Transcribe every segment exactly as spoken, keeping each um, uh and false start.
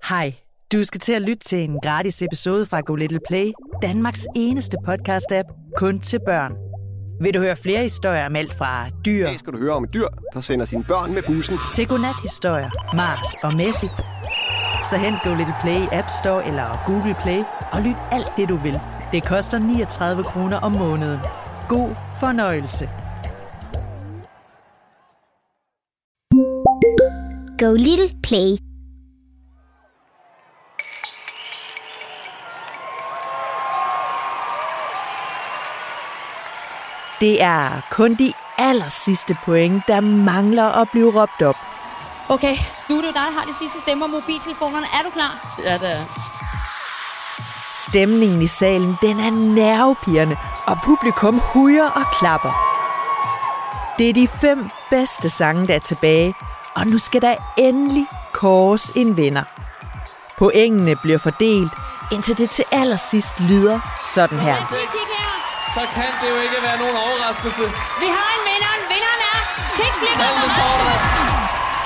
Hej, du skal til at lytte til en gratis episode fra Go Little Play, Danmarks eneste podcast-app kun til børn. Vil du høre flere historier om alt fra dyr... Hey, skal du høre om et dyr, der sender sine børn med bussen? ...til godnat-historier, Mars og Messi. Så hent Go Little Play App Store eller Google Play og lyt alt det, du vil. Det koster niogtredive kroner om måneden. God fornøjelse. Go Little Play. Det er kun de aller sidste point, der mangler at blive råbt op. Okay, nu er det jo dig, der har de sidste stemmer. Mobiltelefonerne, er du klar? Ja, det er. Stemningen i salen, den er nervepirrende, og publikum hujer og klapper. Det er de fem bedste sange, der er tilbage, og nu skal der endelig kåres en vinder. Pointene bliver fordelt, indtil det til allersidst lyder sådan her. Så kan det jo ikke være nogen overraskelse. Vi har en vinder. Vinderen er Kickflipper. Tallene står der.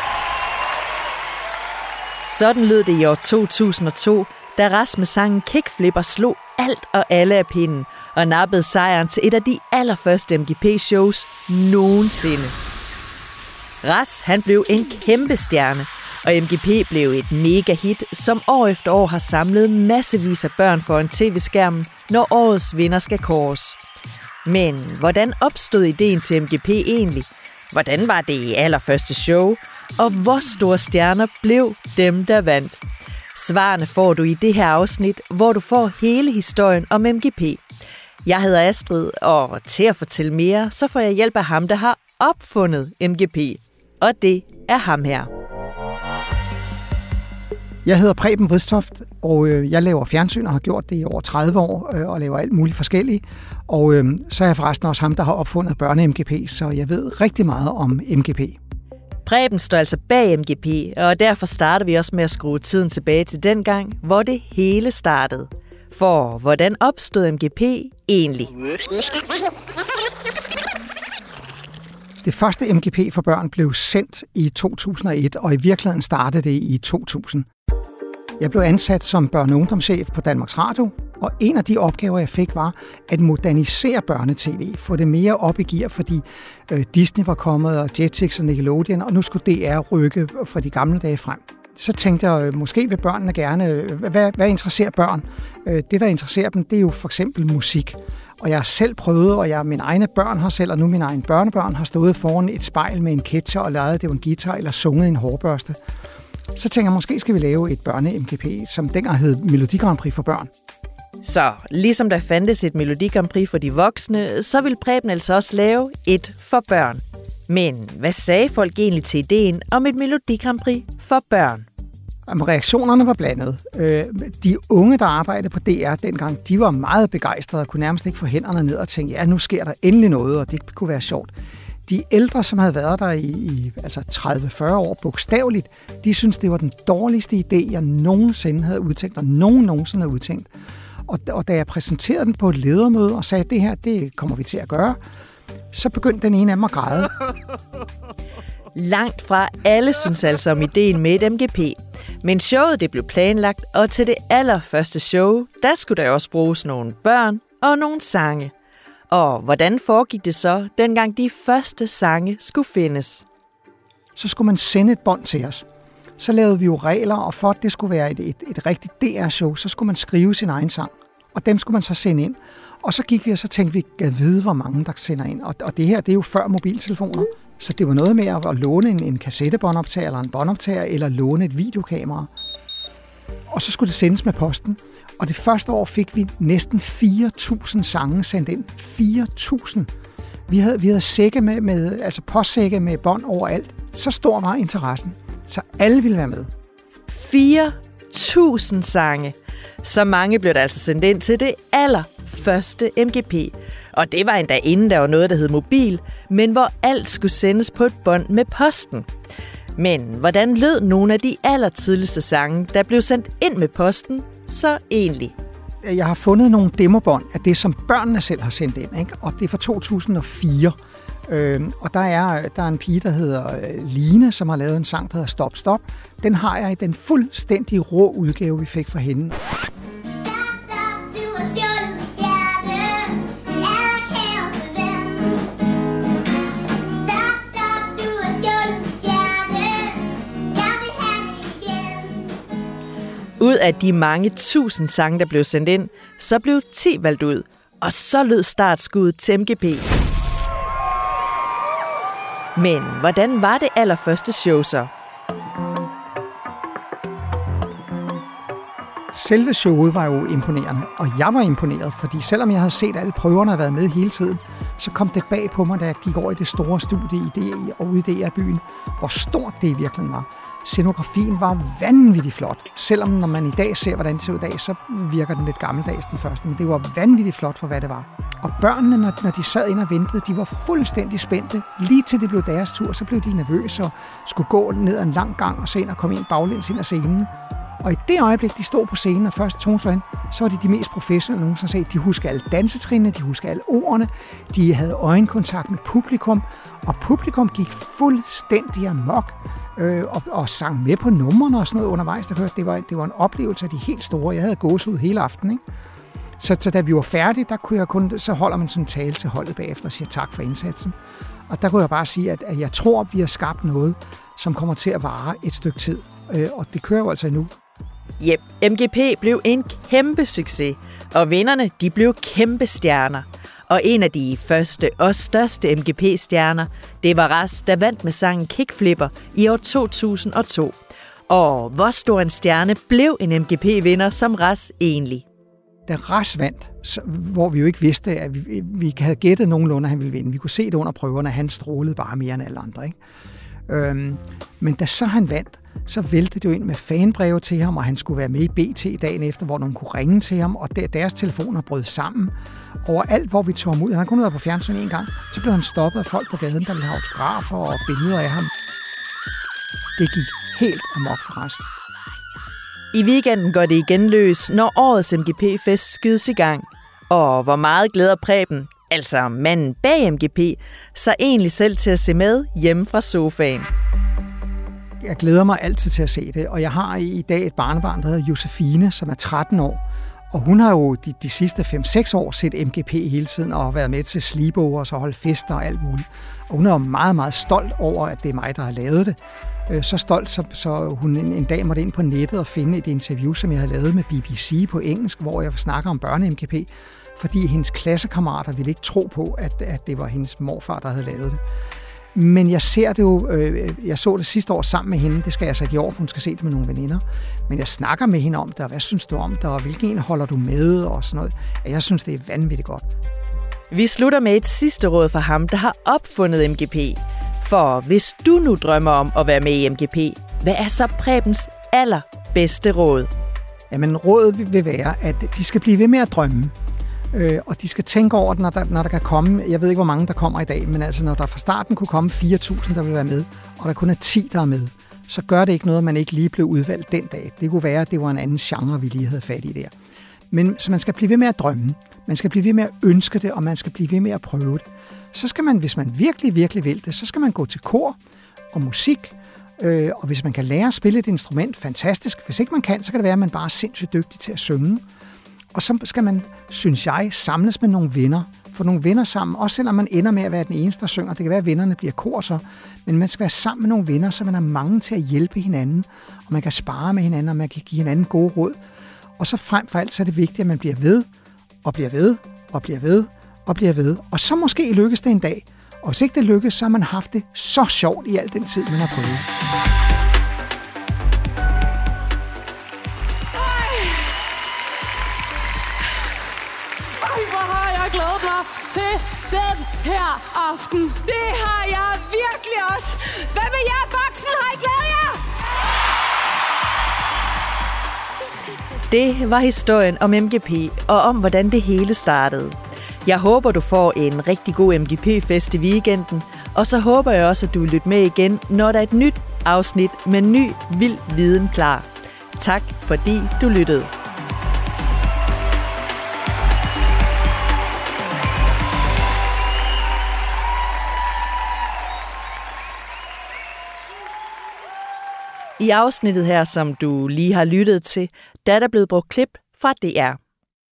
Sådan lød det i år to tusind og to, da Ras med sangen Kickflipper slog alt og alle af pinden og nappede sejren til et af de allerførste M G P-shows nogensinde. Ras, han blev en kæmpe stjerne, og M G P blev et mega hit, som år efter år har samlet massevis af børn foran tv-skærmen, når årets vinder skal kåres. Men hvordan opstod ideen til M G P egentlig? Hvordan var det allerførste show? Og hvor store stjerner blev dem, der vandt? Svarene får du i det her afsnit, hvor du får hele historien om M G P. Jeg hedder Astrid, og til at fortælle mere, så får jeg hjælp af ham, der har opfundet M G P. Og det er ham her. Jeg hedder Preben Vridstoft, og jeg laver fjernsyn og har gjort det i over tredive år og laver alt muligt forskelligt. Og så er jeg forresten også ham, der har opfundet børne-M G P, så jeg ved rigtig meget om M G P. Preben står altså bag M G P, og derfor starter vi også med at skrue tiden tilbage til den gang, hvor det hele startede. For hvordan opstod M G P egentlig? Det første M G P for børn blev sendt i to tusind og et, og i virkeligheden startede det i to tusind. Jeg blev ansat som børne- og ungdomschef på Danmarks Radio, og en af de opgaver, jeg fik, var at modernisere børnetv, få det mere op i gear, fordi øh, Disney var kommet, og Jetix og Nickelodeon, og nu skulle D R rykke fra de gamle dage frem. Så tænkte jeg, måske vil børnene gerne, hvad, hvad interesserer børn? Det, der interesserer dem, det er jo for eksempel musik. Og jeg har selv prøvet, og jeg, mine egne børn har selv, og nu mine egne børnebørn, har stået foran et spejl med en catcher og leget, det var en guitar, eller sunget en hårbørste. Så tænker jeg, måske skal vi lave et børne-M G P, som dengang hed Melodi Grand Prix for børn. Så ligesom der fandtes et Melodi Grand Prix for de voksne, så vil Preben altså også lave et for børn. Men hvad sagde folk egentlig til ideen om et Melodi Grand Prix for børn? Jamen, reaktionerne var blandet. De unge, der arbejdede på D R dengang, de var meget begejstrede og kunne nærmest ikke få hænderne ned og tænke, ja, nu sker der endelig noget, og det kunne være sjovt. De ældre, som havde været der i, i altså tredive til fyrre år, bogstaveligt, de syntes, det var den dårligste idé, jeg nogensinde havde udtænkt, og nogen nogensinde havde udtænkt. Og, og da jeg præsenterede den på et ledermøde og sagde, at det her, det kommer vi til at gøre, så begyndte den ene af mig at græde. Langt fra alle synes altså om ideen med et M G P. Men showet det blev planlagt, og til det allerførste show, der skulle der også bruges nogle børn og nogle sange. Og hvordan foregik det så, dengang de første sange skulle findes? Så skulle man sende et bånd til os. Så lavede vi jo regler, og for at det skulle være et, et, et rigtigt D R-show, så skulle man skrive sin egen sang. Og dem skulle man så sende ind. Og så gik vi, og så tænkte vi, gad vide, hvor mange der sender ind. Og, og det her, det er jo før mobiltelefoner. Så det var noget med at, at låne en, en kassettebåndoptager eller en båndoptager, eller låne et videokamera. Og så skulle det sendes med posten. Og det første år fik vi næsten fire tusind sange sendt ind. fire tusind. Vi havde, vi havde sække med, med, altså postsække med bånd overalt. Så stor var interessen. Så alle ville være med. fire tusind sange. Så mange blev der altså sendt ind til det allerførste M G P. Og det var endda inden der var noget, der hed mobil, men hvor alt skulle sendes på et bånd med posten. Men hvordan lød nogle af de allertidligste sange, der blev sendt ind med posten, så egentlig? Jeg har fundet nogle demobånd af det, som børnene selv har sendt ind, ikke? Og det er fra to tusind og fire. Øh, og der er, der er en pige, der hedder Line, som har lavet en sang, der hedder Stop Stop. Den har jeg i den fuldstændig rå udgave, vi fik fra hende. Ud af de mange tusind sange, der blev sendt ind, så blev ti valgt ud. Og så lød startskuddet til M G P. Men hvordan var det allerførste show så? Selve showet var jo imponerende, og jeg var imponeret, fordi selvom jeg havde set alle prøverne og været med hele tiden, så kom det bag på mig, da jeg gik over i det store studie i D R og ude i D R-byen, hvor stort det i virkeligheden var. Scenografien var vanvittigt flot. Selvom når man i dag ser, hvordan det ser ud i dag, så virker den lidt gammeldags den første, men det var vanvittigt flot for, hvad det var. Og børnene, når, når de sad ind og ventede, de var fuldstændig spændte. Lige til det blev deres tur, så blev de nervøse og skulle gå ned ad en lang gang og se ind og komme ind baglæns ind af scenen. Og i det øjeblik, de stod på scenen og først tonen slog ind, så var de de mest professionelle nogen, som sagde, de husker alle dansetrinene, de husker alle ordene, de havde øjenkontakt med publikum, og publikum gik fuldstændig amok øh, og, og sang med på numrene og sådan noget undervejs. Der hørte, det, var, det var en oplevelse af de helt store. Jeg havde gåsehud hele aftenen, ikke? Så, så da vi var færdige, der kunne jeg kun, så holder man sådan en tale til holdet bagefter og siger tak for indsatsen. Og der kunne jeg bare sige, at, at jeg tror, vi har skabt noget, som kommer til at vare et stykke tid. Øh, og det kører jo altså endnu. Jep, M G P blev en kæmpe succes, og vinderne de blev kæmpe stjerner. Og en af de første og største M G P-stjerner, det var Ras, der vandt med sangen Kickflipper i år to tusind og to. Og hvor stor en stjerne blev en M G P-vinder som Ras egentlig? Da Ras vandt, så, hvor vi jo ikke vidste, at vi, vi havde gættet nogenlunde, at han ville vinde. Vi kunne se det under prøverne, at han strålede bare mere end alle andre, ikke? Øhm, men da så han vandt, så væltede det jo ind med fanbreve til ham, og han skulle være med i B T dagen efter, hvor nogen kunne ringe til ham, og der, deres telefoner brød sammen. Overalt, hvor vi tog ham ud, han har kun været på fjernsyn en gang, så blev han stoppet af folk på gaden, der ville have autografer og billeder af ham. Det gik helt amok for Ras. I weekenden går det igen løs, når årets M G P-fest skydes i gang. Og hvor meget glæder Preben, altså manden bag M G P, så egentlig selv til at se med hjemme fra sofaen. Jeg glæder mig altid til at se det, og jeg har i dag et barnebarn, der hedder Josefine, som er tretten år. Og hun har jo de, de sidste fem seks år set M G P hele tiden, og har været med til sleepovers og holdt fester og alt muligt. Og hun er jo meget, meget stolt over, at det er mig, der har lavet det. Så stolt, så, så hun en, en dag måtte ind på nettet og finde et interview, som jeg havde lavet med B B C på engelsk, hvor jeg snakker om børne-M G P, fordi hendes klassekammerater ville ikke tro på, at, at det var hendes morfar, der havde lavet det. Men jeg ser det jo, øh, jeg så det sidste år sammen med hende, det skal jeg så ikke i år, for hun skal se det med nogle veninder. Men jeg snakker med hende om det, og hvad synes du om det, og hvilken en holder du med, og sådan noget. Jeg synes, det er vanvittigt godt. Vi slutter med et sidste råd for ham, der har opfundet M G P. For hvis du nu drømmer om at være med i M G P, hvad er så Prebens allerbedste råd? Jamen, rådet vil være, at de skal blive ved med at drømme. Øh, og de skal tænke over det, når der, når der kan komme, jeg ved ikke, hvor mange der kommer i dag, men altså når der fra starten kunne komme fire tusind, der vil være med, og der kun er ti, der er med, så gør det ikke noget, at man ikke lige blev udvalgt den dag. Det kunne være, at det var en anden genre, vi lige havde fat i der. Men så man skal blive ved med at drømme, man skal blive ved med at ønske det, og man skal blive ved med at prøve det. Så skal man, hvis man virkelig, virkelig vil det, så skal man gå til kor og musik, øh, og hvis man kan lære at spille et instrument, fantastisk. Hvis ikke man kan, så kan det være, at man bare er sindssygt dygtig til at synge. Og så skal man, synes jeg, samles med nogle venner. Få nogle venner sammen, også selvom man ender med at være den eneste, der synger. Det kan være, at vennerne bliver kor så. Men man skal være sammen med nogle venner, så man er mange til at hjælpe hinanden. Og man kan spare med hinanden, og man kan give hinanden gode råd. Og så frem for alt, så er det vigtigt, at man bliver ved, og bliver ved, og bliver ved, og bliver ved. Og så måske lykkes det en dag. Og hvis ikke det lykkes, så har man haft det så sjovt i al den tid, man har prøvet. Glæder mig til den her aften. Det har jeg virkelig også. Hvad med jer, boksen? Har I glædet jer? Det var historien om M G P og om, hvordan det hele startede. Jeg håber, du får en rigtig god M G P-fest i weekenden, og så håber jeg også, at du vil lytte med igen, når der er et nyt afsnit med ny, vild viden klar. Tak, fordi du lyttede. I afsnittet her, som du lige har lyttet til, der er der blevet brugt klip fra D R.